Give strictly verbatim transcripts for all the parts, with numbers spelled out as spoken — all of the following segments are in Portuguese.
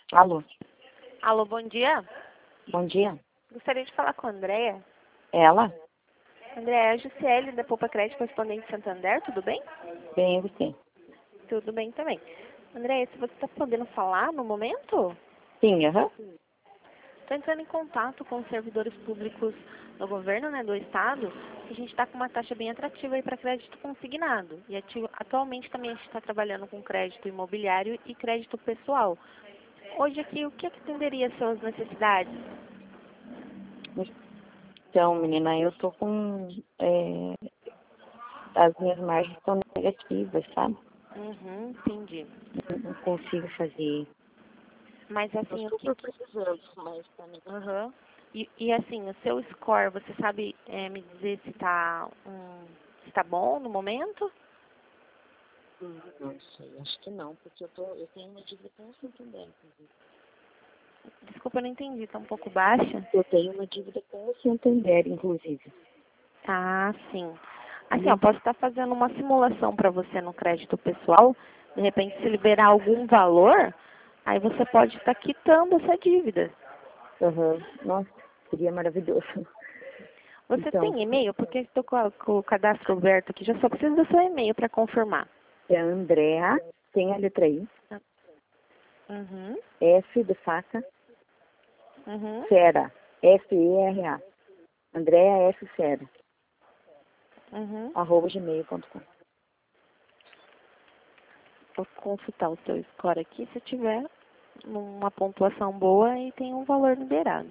Alô, Alô, bom dia. bom dia. Gostaria de falar com a Andréia. Ela? Andréia, é a Juscelie da Poupa Crédito Correspondente Santander, tudo bem? Bem, você? Tudo bem também. Andréia, se você está podendo falar no momento, Sim, aham. estou entrando em contato com os servidores públicos do governo, né, do estado, e a gente está com uma taxa bem atrativa aí para crédito consignado. E ati- atualmente também a gente está trabalhando com crédito imobiliário e crédito pessoal. Hoje aqui, o que atenderia às suas necessidades? Então, menina, eu tô com... é, as minhas margens estão negativas, sabe? Uhum, entendi. Eu não consigo fazer. Mas Tô assim, o que super precisando, mas tá me... Aham. E, e assim, o seu score, você sabe é, me dizer se está um, se tá bom no momento? Hum, Não sei, acho que não, porque eu, tô, eu tenho uma dívida com o Santander, inclusive. Desculpa, eu não entendi, está um pouco baixa? Eu tenho uma dívida com o Santander, inclusive. Ah, sim. Assim, ó, Hum, posso estar fazendo uma simulação para você no crédito pessoal. De repente, se liberar algum valor, aí você pode estar quitando essa dívida. Aham. Nossa, seria maravilhoso. Você Então, tem e-mail? Porque estou com, a- com o cadastro aberto aqui, já só preciso do seu e-mail para confirmar. é a Andrea, tem a letra I, Uhum, F de faca, uhum. Fera, F E R A. Andrea F. Fera, Uhum. arroba gmail ponto com. Vou consultar o seu score aqui, se tiver uma pontuação boa e tem um valor liberado.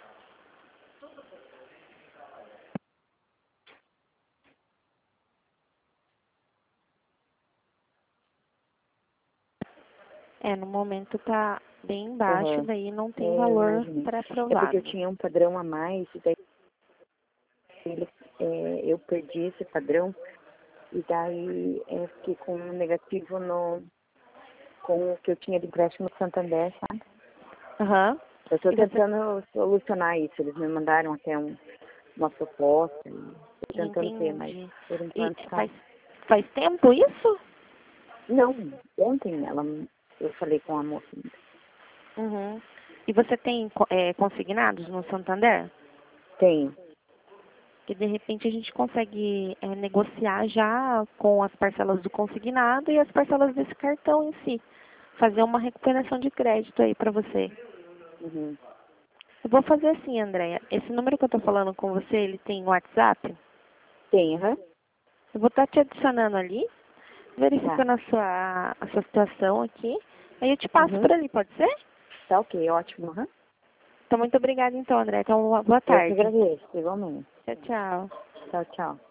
É, no momento tá bem baixo, Uhum. daí não É, tem eu valor imaginei. É porque eu pré-aprovado. tinha um padrão a mais, e daí ele, é, eu perdi esse padrão, e daí é, fiquei com um negativo no, com o que eu tinha de empréstimo no Santander, sabe? Aham. Eu estou E você tentando solucionar isso, eles me mandaram até um, uma proposta, e estou tentando ter, mas entende? por E enquanto tá... faz, faz tempo isso? Não, ontem ela, eu falei com a moça. Uhum. E você tem co- é, consignados no Santander? Tenho. Que de repente a gente consegue é, negociar já com as parcelas do consignado e as parcelas desse cartão em si. Fazer uma recuperação de crédito aí para você. Uhum. Eu vou fazer assim, Andréia. Esse número que eu tô falando com você, ele tem WhatsApp? Tenho, aham. Eu vou estar te adicionando ali, Tá. verificando a sua, a sua situação aqui. Aí eu te passo Uhum. por ali, pode ser? Tá ok, ótimo, aham. Então, muito obrigada então, André. Então, boa Eu que tarde. agradeço, igualmente. Tchau, tchau. Tchau, tchau.